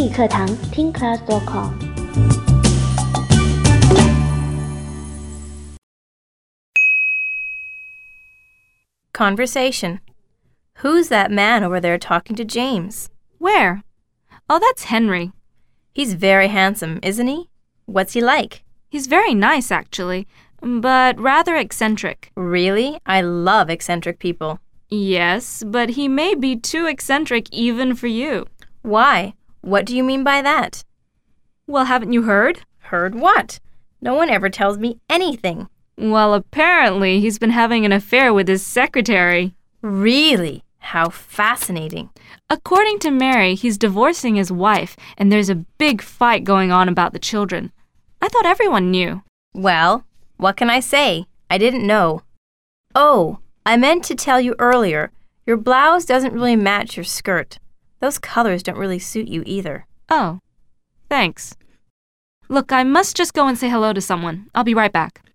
英语课堂听 class.com。 Conversation. Who's that man over there talking to James? Where? Oh, that's Henry. He's very handsome, isn't he? What's he like? He's very nice, actually, but rather eccentric. Really? I love eccentric people. Yes, but he may be too eccentric even for you. Why? What do you mean by that? Well, haven't you heard? Heard what? No one ever tells me anything. Well, apparently he's been having an affair with his secretary. Really? How fascinating. According to Mary, he's divorcing his wife, and there's a big fight going on about the children. I thought everyone knew. Well, what can I say? I didn't know. Oh, I meant to tell you earlier, your blouse doesn't really match your skirt. Those colors don't really suit you either. Oh, thanks. Look, I must just go and say hello to someone. I'll be right back.